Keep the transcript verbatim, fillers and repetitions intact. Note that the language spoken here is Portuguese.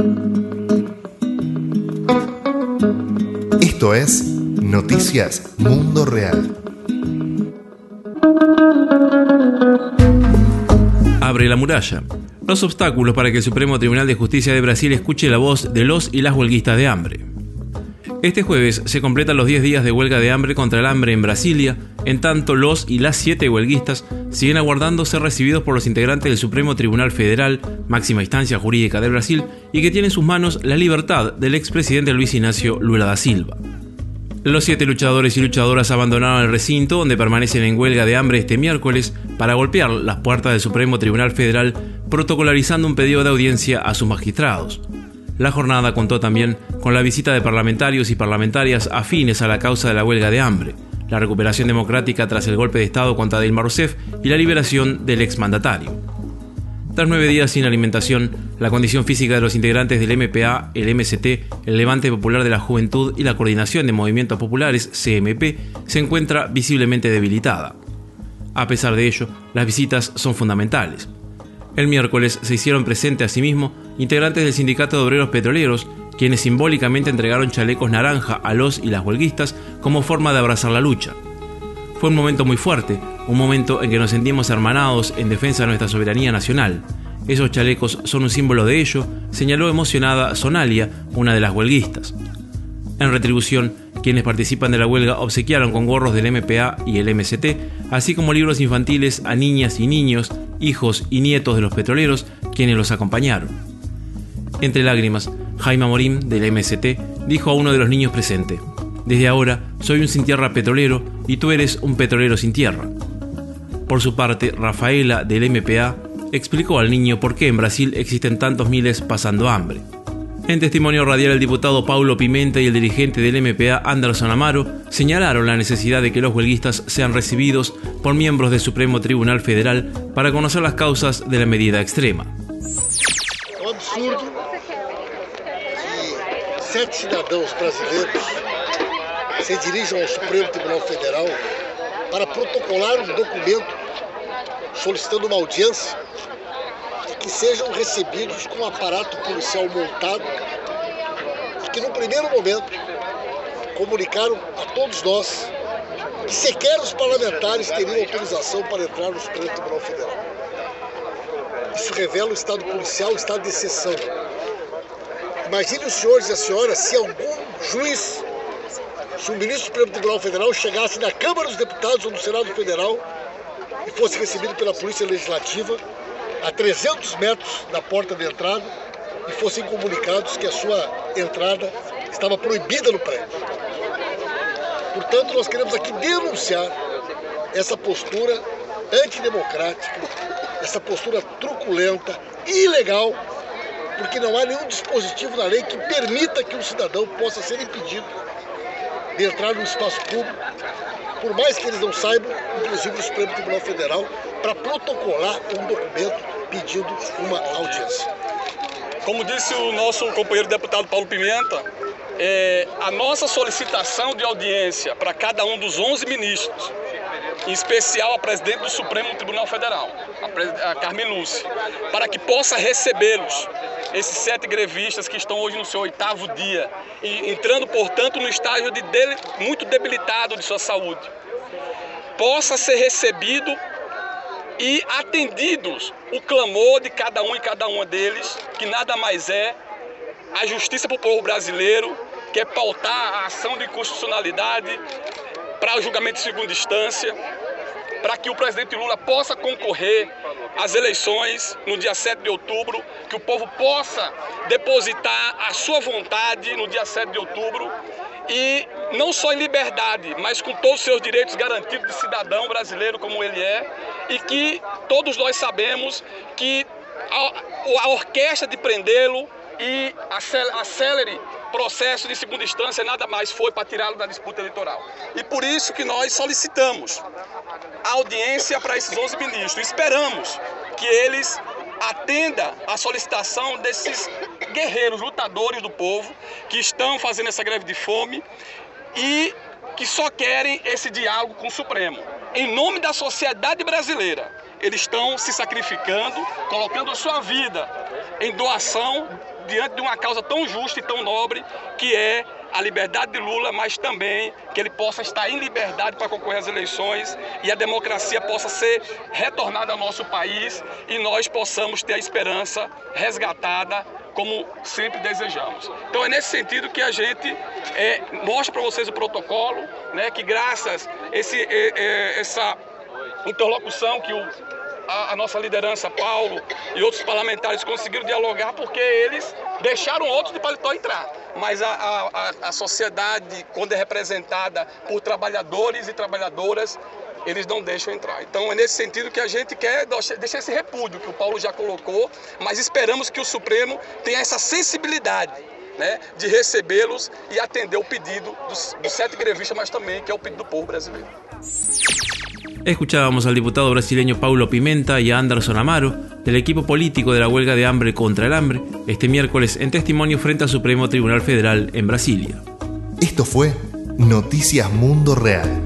Esto es Noticias Mundo Real. Abre la muralla. Los obstáculos para que el Supremo Tribunal de Justicia de Brasil escuche la voz de los y las huelguistas de hambre. Este jueves se completan los diez días de huelga de hambre contra el hambre en Brasilia, en tanto los y las siete huelguistas siguen aguardando ser recibidos por los integrantes del Supremo Tribunal Federal, máxima instancia jurídica de Brasil, y que tiene en sus manos la libertad del expresidente Luis Inácio Lula da Silva. Los siete luchadores y luchadoras abandonaron el recinto donde permanecen en huelga de hambre este miércoles para golpear las puertas del Supremo Tribunal Federal, protocolarizando un pedido de audiencia a sus magistrados. La jornada contó también con la visita de parlamentarios y parlamentarias afines a la causa de la huelga de hambre, la recuperación democrática tras el golpe de Estado contra Dilma Rousseff y la liberación del exmandatario. Tras nueve días sin alimentación, la condición física de los integrantes del M P A, el M C T, el Levante Popular de la Juventud y la Coordinación de Movimientos Populares, C M P, se encuentra visiblemente debilitada. A pesar de ello, las visitas son fundamentales. El miércoles se hicieron presentes asimismo integrantes del Sindicato de Obreros Petroleros, quienes simbólicamente entregaron chalecos naranja a los y las huelguistas como forma de abrazar la lucha. Fue un momento muy fuerte, un momento en que nos sentimos hermanados en defensa de nuestra soberanía nacional. Esos chalecos son un símbolo de ello, señaló emocionada Sonalia, una de las huelguistas. En retribución, quienes participan de la huelga obsequiaron con gorros del M P A y el M C T, así como libros infantiles a niñas y niños, hijos y nietos de los petroleros, quienes los acompañaron. Entre lágrimas, Jaime Amorim, del M C T, dijo a uno de los niños presentes: «Desde ahora soy un sin tierra petrolero y tú eres un petrolero sin tierra». Por su parte, Rafaela, del M P A, explicó al niño por qué en Brasil existen tantos miles pasando hambre. En testimonio radial, el diputado Paulo Pimenta y el dirigente del M P A, Anderson Amaro, señalaron la necesidad de que los huelguistas sean recibidos por miembros del Supremo Tribunal Federal para conocer las causas de la medida extrema. É um absurdo que sete cidadãos brasileiros se dirijam ao Supremo Tribunal Federal para protocolar um documento solicitando uma audiência e que sejam recebidos com um aparato policial montado e que no primeiro momento comunicaram a todos nós que sequer os parlamentares teriam autorização para entrar no Supremo Tribunal Federal. Isso revela o estado policial, o estado de exceção. Imagine os senhores e as senhoras se algum juiz, se o ministro do Supremo Tribunal Federal chegasse na Câmara dos Deputados ou no Senado Federal e fosse recebido pela Polícia Legislativa a trezentos metros da porta de entrada e fossem comunicados que a sua entrada estava proibida no prédio. Portanto, nós queremos aqui denunciar essa postura antidemocrática, essa postura truculenta, ilegal, porque não há nenhum dispositivo na lei que permita que um cidadão possa ser impedido de entrar no espaço público, por mais que eles não saibam, inclusive no Supremo Tribunal Federal, para protocolar um documento pedindo uma audiência. Como disse o nosso companheiro deputado Paulo Pimenta, é, a nossa solicitação de audiência para cada um dos onze ministros, em especial a presidente do Supremo Tribunal Federal, a, a Carmen Lúcia, para que possa recebê-los, esses sete grevistas que estão hoje no seu oitavo dia, e entrando, portanto, no estágio de dele, muito debilitado de sua saúde, possa ser recebido e atendidos o clamor de cada um e cada uma deles, que nada mais é a justiça para o povo brasileiro, que é pautar a ação de inconstitucionalidade para o julgamento de segunda instância, para que o presidente Lula possa concorrer às eleições no dia sete de outubro, que o povo possa depositar a sua vontade no dia sete de outubro, e não só em liberdade, mas com todos os seus direitos garantidos de cidadão brasileiro como ele é, e que todos nós sabemos que a, a orquestra de prendê-lo e a célere processo de segunda instância nada mais foi para tirá-lo da disputa eleitoral. E por isso que nós solicitamos a audiência para esses onze ministros. Esperamos que eles atendam à solicitação desses guerreiros, lutadores do povo, que estão fazendo essa greve de fome e que só querem esse diálogo com o Supremo. Em nome da sociedade brasileira, eles estão se sacrificando, colocando a sua vida em doação diante de uma causa tão justa e tão nobre, que é a liberdade de Lula, mas também que ele possa estar em liberdade para concorrer às eleições e a democracia possa ser retornada ao nosso país e nós possamos ter a esperança resgatada como sempre desejamos. Então é nesse sentido que a gente é, mostra para vocês o protocolo, né, que graças a esse, é, é, essa interlocução que o A, a nossa liderança, Paulo e outros parlamentares conseguiram dialogar porque eles deixaram outros de paletó entrar. Mas a, a, a sociedade, quando é representada por trabalhadores e trabalhadoras, eles não deixam entrar. Então é nesse sentido que a gente quer deixar esse repúdio que o Paulo já colocou, mas esperamos que o Supremo tenha essa sensibilidade, né, de recebê-los e atender o pedido dos, dos sete grevistas, mas também que é o pedido do povo brasileiro. Escuchábamos al diputado brasileño Paulo Pimenta y a Anderson Amaro, del equipo político de la huelga de hambre contra el hambre, este miércoles en testimonio frente al Supremo Tribunal Federal en Brasilia. Esto fue Noticias Mundo Real.